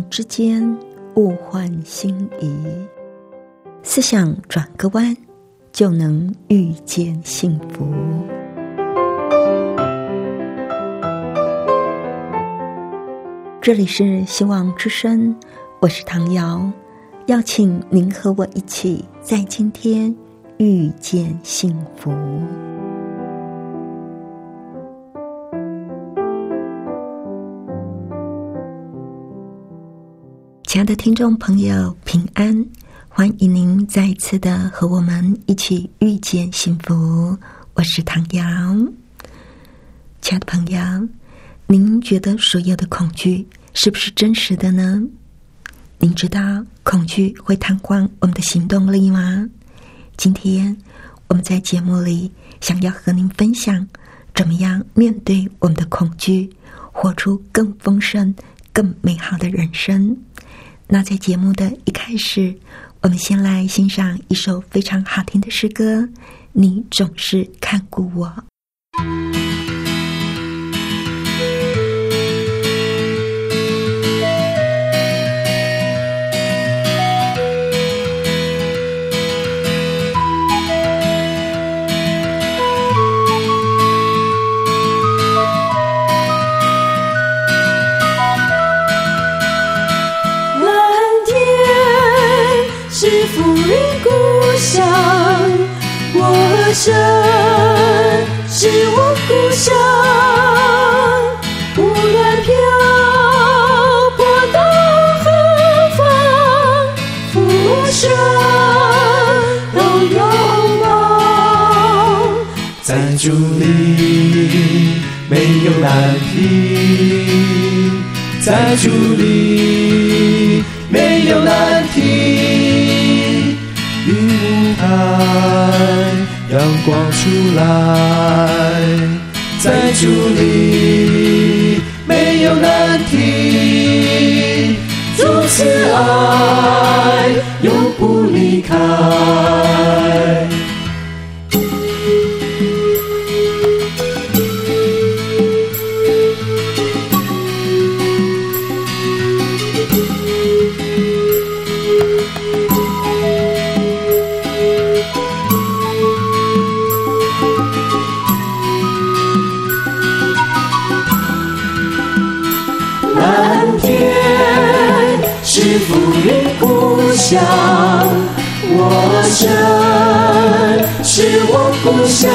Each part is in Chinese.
之间物换星移，思想转个弯，就能遇见幸福。这里是希望之声，我是唐瑶，邀请您和我一起在今天遇见幸福。亲爱的听众朋友，平安，欢迎您再一次的和我们一起遇见幸福。我是唐瑶。亲爱的朋友，您觉得所有的恐惧是不是真实的呢？您知道恐惧会瘫痪我们的行动力吗？今天我们在节目里想要和您分享怎么样面对我们的恐惧，活出更丰盛更美好的人生。那在节目的一开始，我们先来欣赏一首非常好听的诗歌，你总是看顾我。 浮云故乡，我和神是我故乡，无论漂泊到何方，父神都拥抱。 在主里没有难题，在主里没有难题。云雾开，阳光出来，在主里没有难题。主慈爱永不离开。浮云故乡，我神是我故乡，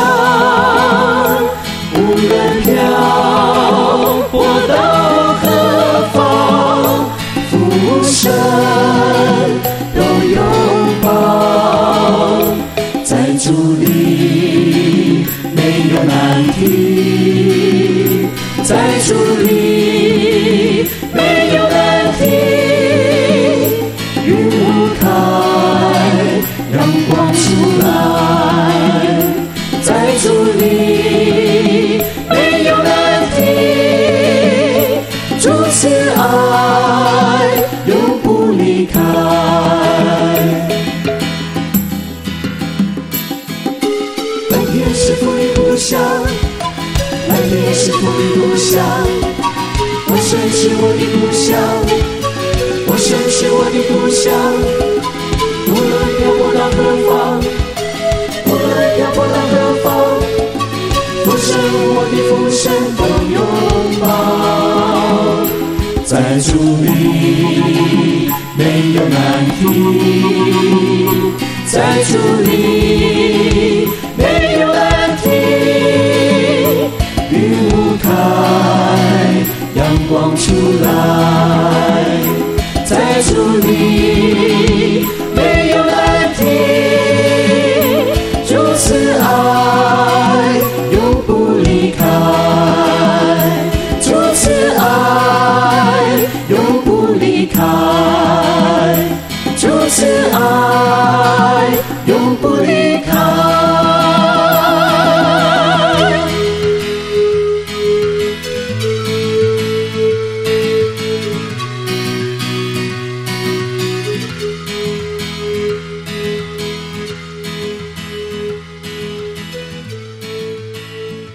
无论漂泊到何方，父神都拥抱。在主里没有难题，在主里没有难题。云雾开，阳光出来，在主里没有难题。主慈爱永不离开。蓝天是风雨故乡，蓝天是风雨故乡，我神是我的故乡。我神是我的故乡，无论漂泊到何方，无论漂泊到何方，父神我的父神都拥抱。在主里没有难题，在主里没有难题。云雾开，阳光出来，在主里没有难题。主慈爱永不离开，主慈爱永不离开，主慈爱永不离开。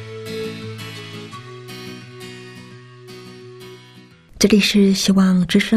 这里是希望之声，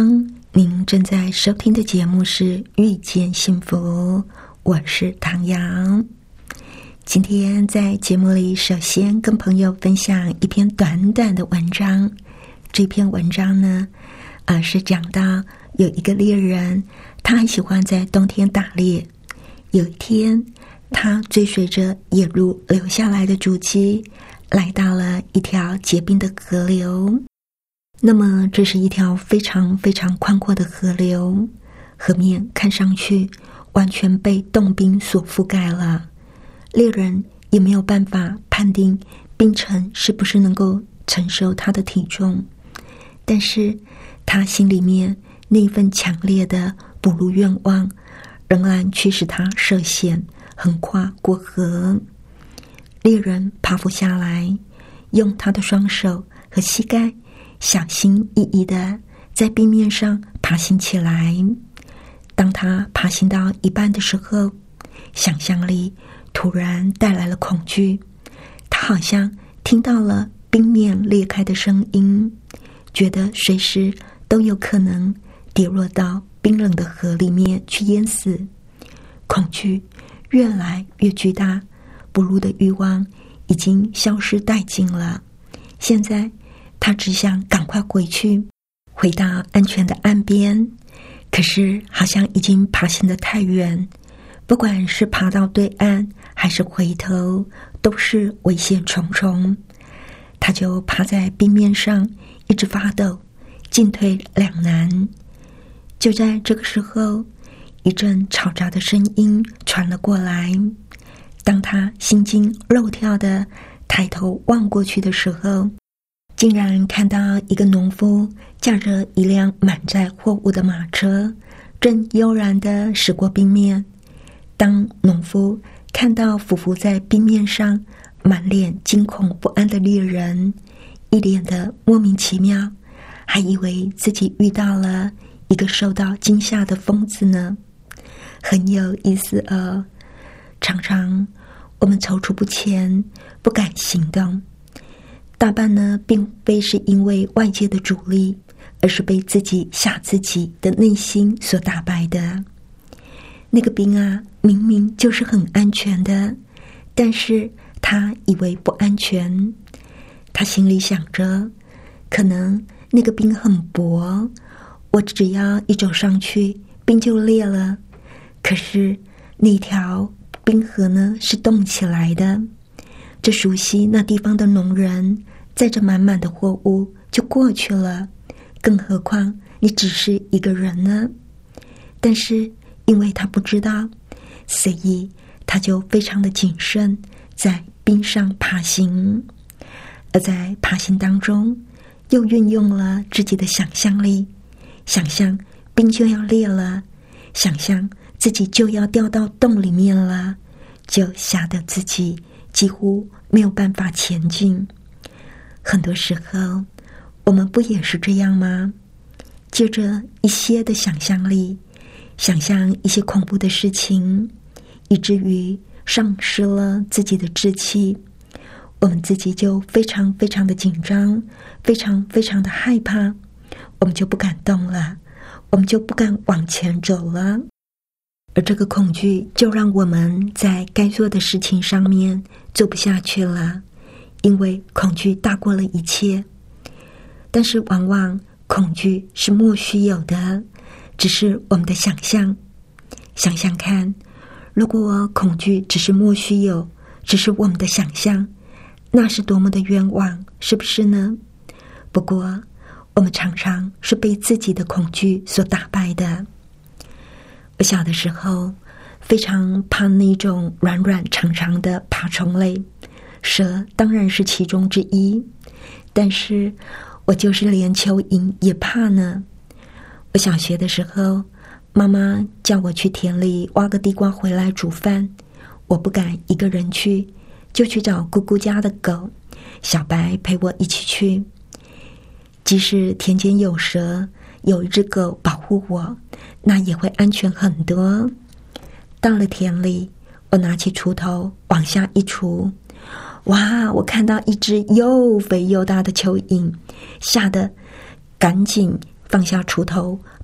您正在收听的节目是《遇见幸福》，我是唐阳。今天在节目里，首先跟朋友分享一篇短短的文章。这篇文章呢，是讲到有一个猎人，他很喜欢在冬天打猎。有一天，他追随着野鹿留下来的足迹，来到了一条结冰的河流。那么这是一条非常非常宽阔的河流，河面看上去完全被冻冰所覆盖了，猎人也没有办法判定冰层是不是能够承受他的体重，但是他心里面那份强烈的捕鹿愿望仍然驱使他涉险横跨过河。猎人爬伏下来，用他的双手和膝盖小心翼翼地在冰面上爬行起来。当他爬行到一半的时候，想象力突然带来了恐惧，他好像听到了冰面裂开的声音，觉得随时都有可能跌落到冰冷的河里面去淹死。恐惧越来越巨大，捕鹿的欲望已经消失殆尽了。现在他只想赶快回到安全的岸边，可是好像已经爬行得太远，不管是爬到对岸还是回头，都是危险重重。他就趴在冰面上一直发抖，进退两难。就在这个时候，一阵嘈杂的声音传了过来。当他心惊肉跳地抬头望过去的时候，竟然看到一个农夫驾着一辆满载货物的马车，正悠然地驶过冰面。当农夫看到匍匐在冰面上满脸惊恐不安的猎人，一脸的莫名其妙，还以为自己遇到了一个受到惊吓的疯子呢。很有意思哦。常常我们踌躇不前，不敢行动，大半呢并非是因为外界的阻力，而是被自己吓自己的内心所打败的。那个冰啊，明明就是很安全的，但是他以为不安全。他心里想着，可能那个冰很薄，我只要一走上去，冰就裂了。可是那条冰河呢是冻起来的，这熟悉那地方的农人载着满满的货物就过去了，更何况你只是一个人呢？但是因为他不知道，所以他就非常的谨慎，在冰上爬行。而在爬行当中，又运用了自己的想象力，想象冰就要裂了，想象自己就要掉到洞里面了，就吓得自己几乎没有办法前进。很多时候我们不也是这样吗？借着一些的想象力，想象一些恐怖的事情，以至于丧失了自己的志气，我们自己就非常非常的紧张，非常非常的害怕，我们就不敢动了，我们就不敢往前走了。而这个恐惧就让我们在该做的事情上面做不下去了，因为恐惧大过了一切。但是往往恐惧是莫须有的，只是我们的想象。想想看，如果恐惧只是莫须有，只是我们的想象，那是多么的冤枉，是不是呢？不过我们常常是被自己的恐惧所打败的。我小的时候非常怕那种软软长长的爬虫类，蛇当然是其中之一，但是我就是连蚯蚓也怕呢。我小学的时候，妈妈叫我去田里挖个地瓜回来煮饭，我不敢一个人去，就去找姑姑家的狗小白陪我一起去。即使田间有蛇，有一只狗保护我，那也会安全很多。到了田里，我拿起锄头往下一锄，哇，我看到一只又肥又大的蚯蚓，吓得赶紧放下锄头，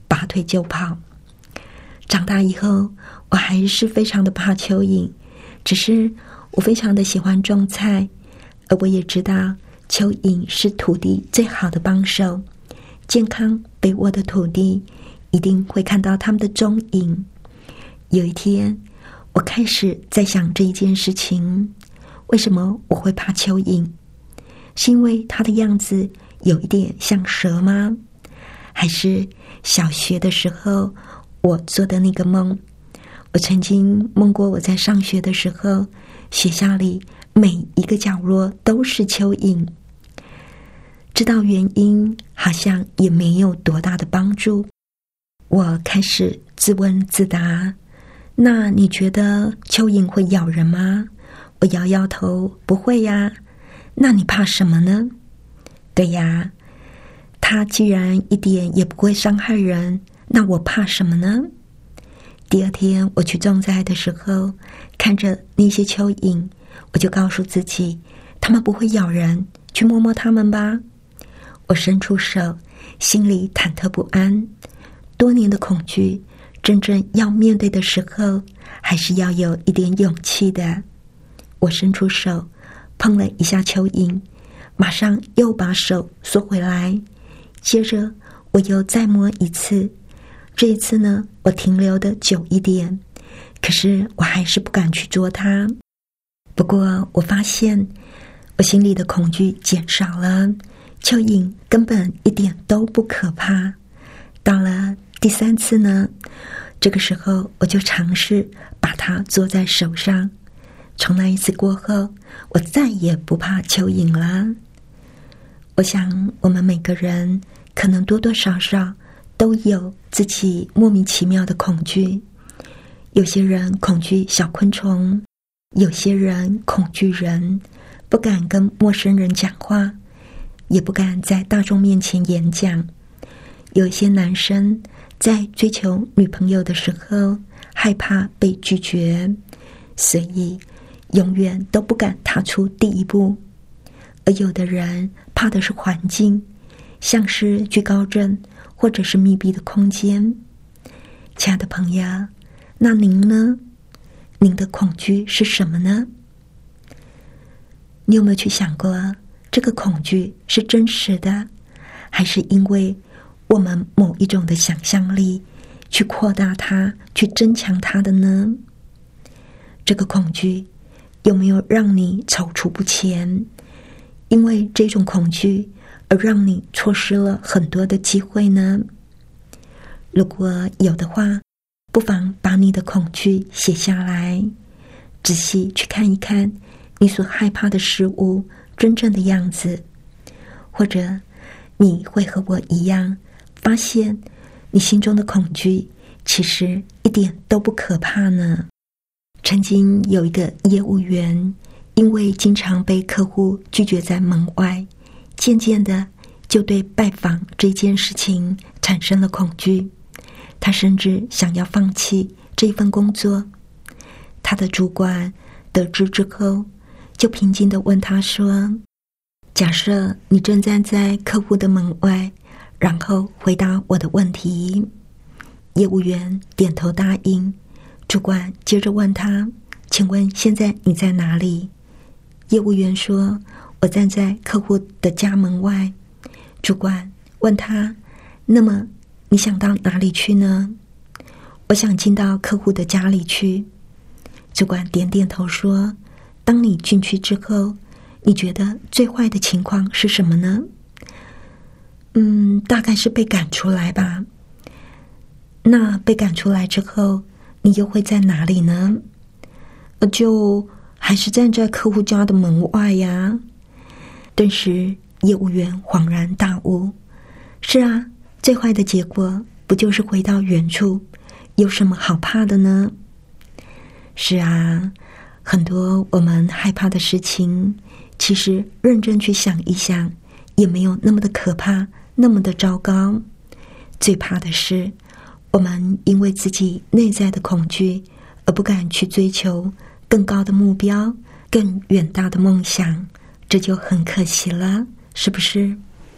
拔腿就跑。长大以后，我还是非常的怕蚯蚓，只是我非常的喜欢种菜，而我也知道蚯蚓是土地最好的帮手，健康肥沃的土地一定会看到它们的踪影。有一天，我开始在想这一件事情，为什么我会怕蚯蚓？是因为它的样子有一点像蛇吗？还是小学的时候我做的那个梦？我曾经梦过我在上学的时候，学校里每一个角落都是蚯蚓。知道原因好像也没有多大的帮助。我开始自问自答，那你觉得蚯蚓会咬人吗？我摇摇头，不会呀。那你怕什么呢？对呀，它既然一点也不会伤害人，那我怕什么呢？第二天我去种菜的时候，看着那些蚯蚓，我就告诉自己，它们不会咬人，去摸摸它们吧。我伸出手，心里忐忑不安。多年的恐惧，真正要面对的时候，还是要有一点勇气的。我伸出手，碰了一下蚯蚓，马上又把手缩回来。接着我又再摸一次，这一次呢，我停留的久一点，可是我还是不敢去捉它。不过我发现我心里的恐惧减少了，蚯蚓根本一点都不可怕。到了第三次呢，这个时候我就尝试把它捉在手上。从那一次过后，我再也不怕蚯蚓了。我想我们每个人可能多多少少都有自己莫名其妙的恐惧。有些人恐惧小昆虫，有些人恐惧人，不敢跟陌生人讲话，也不敢在大众面前演讲。有些男生在追求女朋友的时候害怕被拒绝，所以永远都不敢踏出第一步。而有的人怕的是环境，像是居高症或者是密闭的空间。亲爱的朋友，那您呢？您的恐惧是什么呢？你有没有去想过，这个恐惧是真实的，还是因为我们某一种的想象力去扩大它，去增强它的呢？这个恐惧有没有让你踌躇不前？因为这种恐惧而让你错失了很多的机会呢？如果有的话，不妨把你的恐惧写下来，仔细去看一看你所害怕的事物真正的样子。或者你会和我一样，发现你心中的恐惧其实一点都不可怕呢。曾经有一个业务员，因为经常被客户拒绝在门外，渐渐的就对拜访这件事情产生了恐惧。他甚至想要放弃这份工作。他的主管得知之后，就平静地问他说，假设你正站在客户的门外，然后回答我的问题。业务员点头答应。主管接着问他，请问现在你在哪里？业务员说，我站在客户的家门外。主管问他，那么你想到哪里去呢？我想进到客户的家里去。主管点点头说，当你进去之后，你觉得最坏的情况是什么呢？大概是被赶出来吧。那被赶出来之后，你又会在哪里呢？就还是站在客户家的门外呀。顿时业务员恍然大悟，是啊，最坏的结果不就是回到原处，有什么好怕的呢？是啊，很多我们害怕的事情，其实认真去想一想，也没有那么的可怕，那么的糟糕。最怕的是我们因为自己内在的恐惧而不敢去追求更高的目标，更远大的梦想，这就很可惜了，是不是？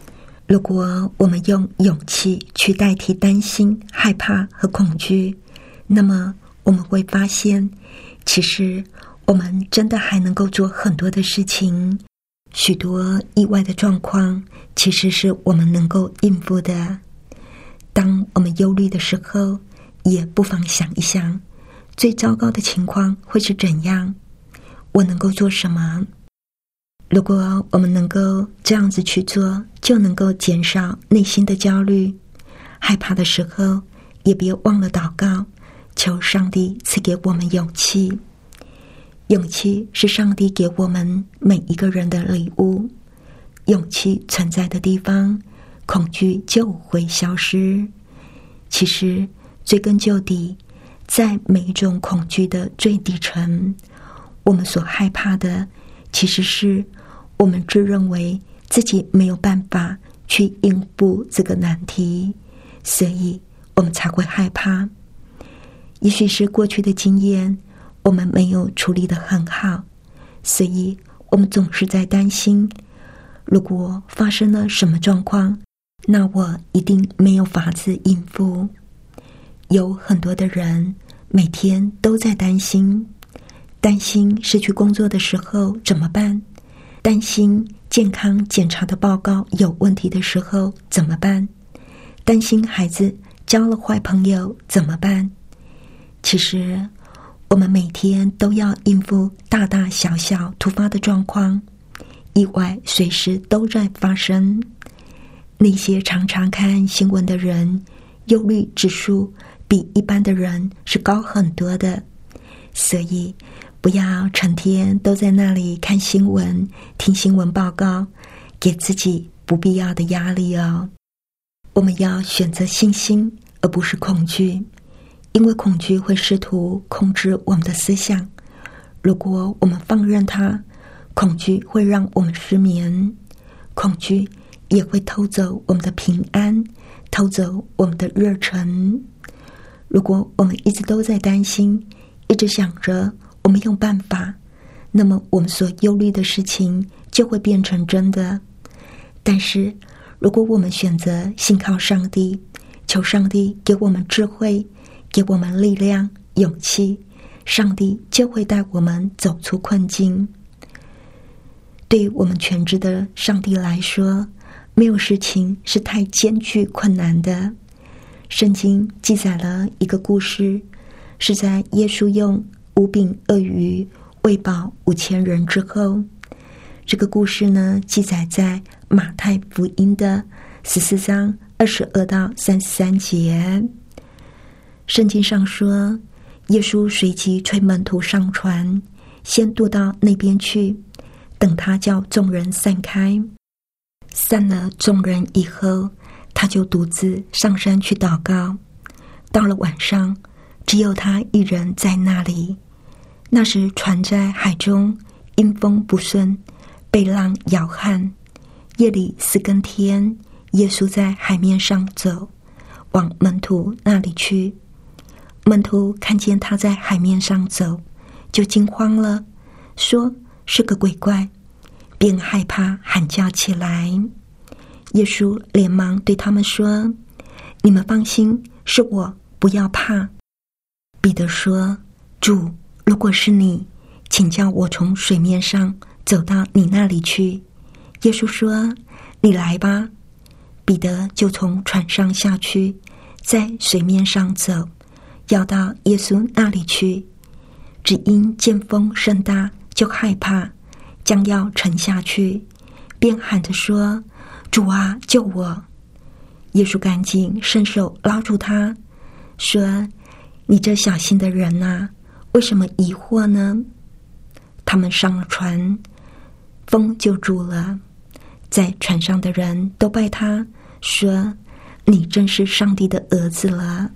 如果我们用勇气去代替担心、害怕和恐惧，那么我们会发现，其实我们真的还能够做很多的事情。许多意外的状况其实是我们能够应付的。当我们忧虑的时候，也不妨想一想，最糟糕的情况会是怎样？我能够做什么？如果我们能够这样子去做，就能够减少内心的焦虑。害怕的时候，也别忘了祷告，求上帝赐给我们勇气。勇气是上帝给我们每一个人的礼物。勇气存在的地方，恐惧就会消失。其实追根究底，在每一种恐惧的最底层，我们所害怕的其实是我们自认为自己没有办法去应付这个难题，所以我们才会害怕。也许是过去的经验我们没有处理得很好，所以我们总是在担心，如果发生了什么状况，那我一定没有法子应付。有很多的人每天都在担心，担心失去工作的时候怎么办？担心健康检查的报告有问题的时候怎么办？担心孩子交了坏朋友怎么办？其实我们每天都要应付大大小小突发的状况，意外随时都在发生。那些常常看新闻的人，忧虑指数比一般的人是高很多的，所以不要成天都在那里看新闻、听新闻报告，给自己不必要的压力哦。我们要选择信心，而不是恐惧，因为恐惧会试图控制我们的思想。如果我们放任它，恐惧会让我们失眠，恐惧也会偷走我们的平安，偷走我们的热忱。如果我们一直都在担心，一直想着我们用办法，那么我们所忧虑的事情就会变成真的。但是如果我们选择信靠上帝，求上帝给我们智慧，给我们力量、勇气，上帝就会带我们走出困境。对于我们全知的上帝来说，没有事情是太艰巨困难的。圣经记载了一个故事，是在耶稣用5饼2鱼喂饱5000人之后。这个故事呢，记载在马太福音的14章22到33节。圣经上说，耶稣随即催门徒上船，先渡到那边去，等他叫众人散开。散了众人以后，他就独自上山去祷告。到了晚上，只有他一人在那里。那时船在海中，因风不顺，被浪摇撼。夜里4更天，耶稣在海面上走，往门徒那里去。门徒看见他在海面上走，就惊慌了，说是个鬼怪，便害怕喊叫起来。耶稣连忙对他们说，你们放心，是我，不要怕。彼得说，主，如果是你，请叫我从水面上走到你那里去。耶稣说，你来吧。彼得就从船上下去，在水面上走，要到耶稣那里去。只因见风甚大，就害怕，将要沉下去，便喊着说，主啊，救我！耶稣赶紧伸手拉住他，说，你这小心的人啊，为什么疑惑呢？他们上了船，风就住了。在船上的人都拜他，说，你真是上帝的儿子了。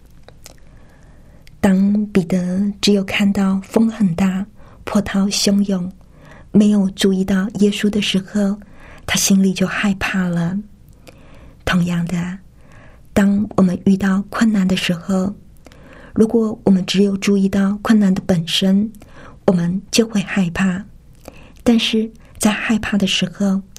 当彼得只有看到风很大，波涛汹涌，没有注意到耶稣的时候，他心里就害怕了。同样的，当我们遇到困难的时候，如果我们只有注意到困难的本身，我们就会害怕。但是在害怕的时候，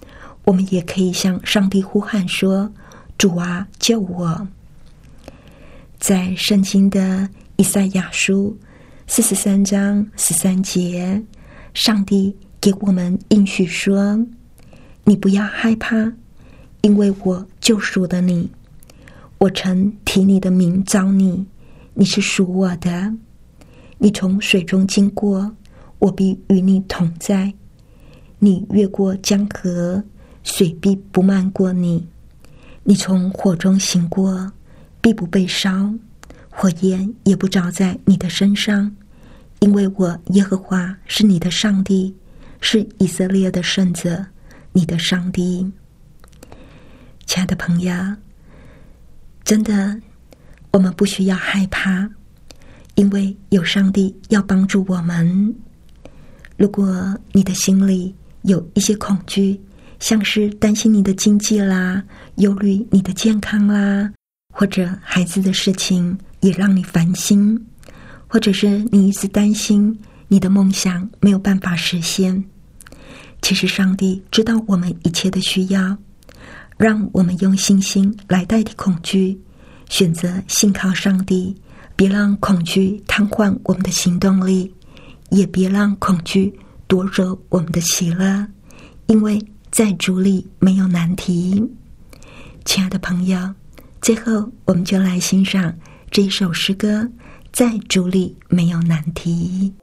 我们也可以向上帝呼喊说：主啊，救我。在圣经的以赛亚书43章13节，上帝给我们应许说：你不要害怕，因为我救赎了你，我曾提你的名召你，你是属我的。你从水中经过，我必与你同在。你越过江河，水必不漫过你。你从火中行过，必不被烧，火焰也不着在你的身上，因为我耶和华是你的上帝，是以色列的圣者，你的上帝。亲爱的朋友，真的，我们不需要害怕，因为有上帝要帮助我们。如果你的心里有一些恐惧，像是担心你的经济啦，忧虑你的健康啦，或者孩子的事情也让你烦心，或者是你一直担心你的梦想没有办法实现，其实上帝知道我们一切的需要，让我们用信心来代替恐惧，选择信靠上帝，别让恐惧瘫痪我们的行动力，也别让恐惧夺走我们的喜乐，因为在主里没有难题。亲爱的朋友，最后我们就来欣赏这一首诗歌，在主里没有难题。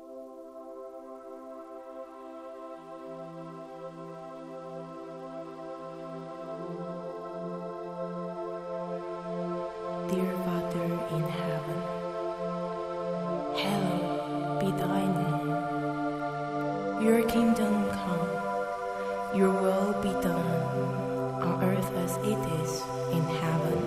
Dear Father in heaven, hallowed be thy name. Your kingdom come, your will be done, on earth as it is in heaven.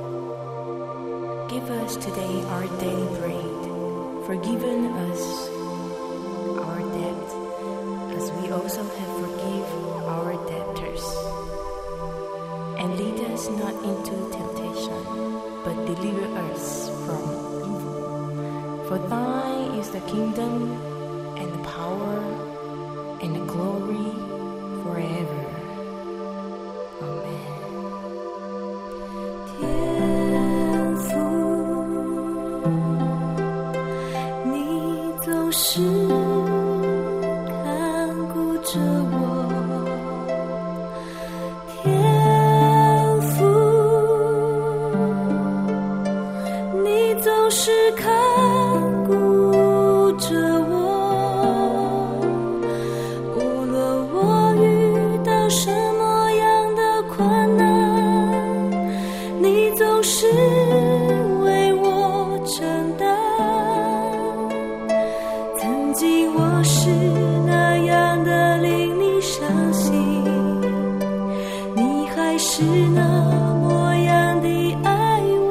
Give us today our daily bread, forgive us our debt, as we also have forgiven our debtors. And lead us not into temptation, but deliver us from evil. For thine is the kingdom, and the power, and the glory, forever. Amen. 天父，你总是看顾着我。天父，你总是看顾着我。无论我遇到什么样的困难，你总是为我承担。曾经我是那样的令你伤心，你还是那模样的爱我。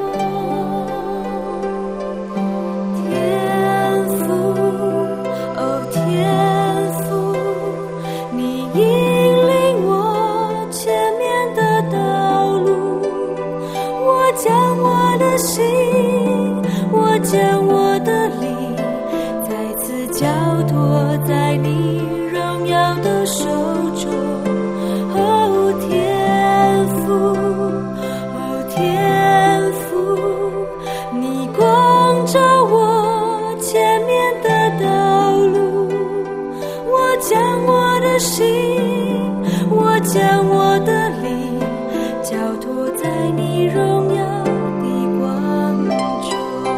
天父，哦天父，你引领我前面的道路，我将我的心，我将我的灵，再次交托在你荣耀的手中。哦天父，哦天父，你光照我前面的道路，我将我的心，我将我的灵，交托在你荣耀的光中。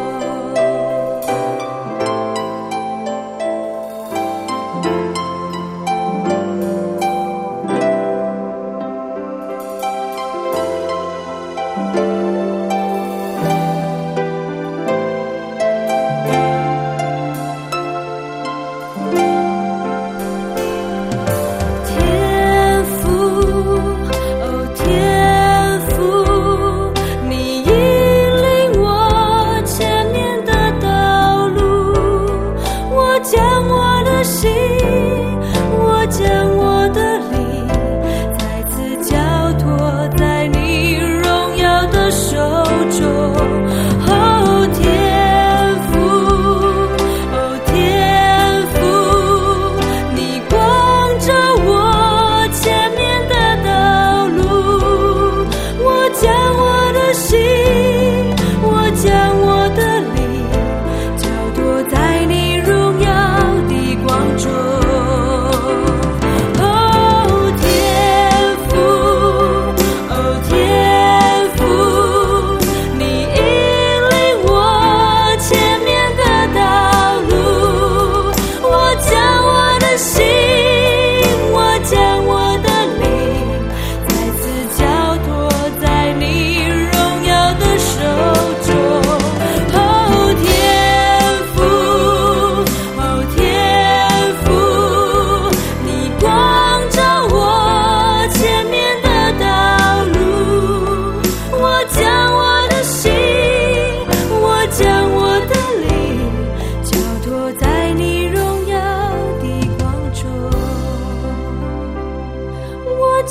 天父，哦天父，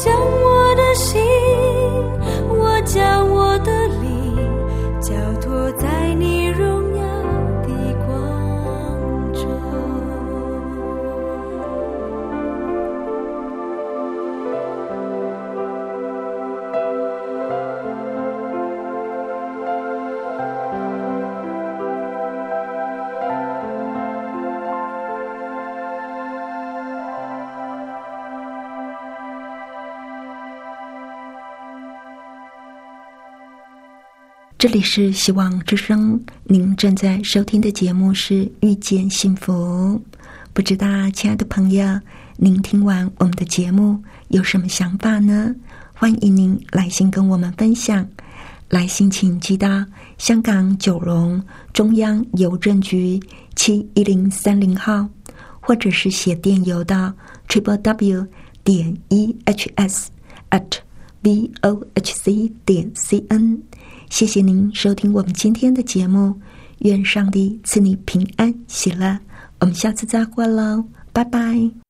将我的心，我将我的灵交托在你荣耀的光中。 这里是希望之声，您正在收听的节目是遇见幸福。不知道亲爱的朋友，您听完我们的节目有什么想法呢？欢迎您来信跟我们分享。来信请寄到香港九龙中央邮政局71030号，或者是写电邮到 www.ehs@vohc.cn。谢谢您收听我们今天的节目，愿上帝赐你平安喜乐，我们下次再会喽，拜拜。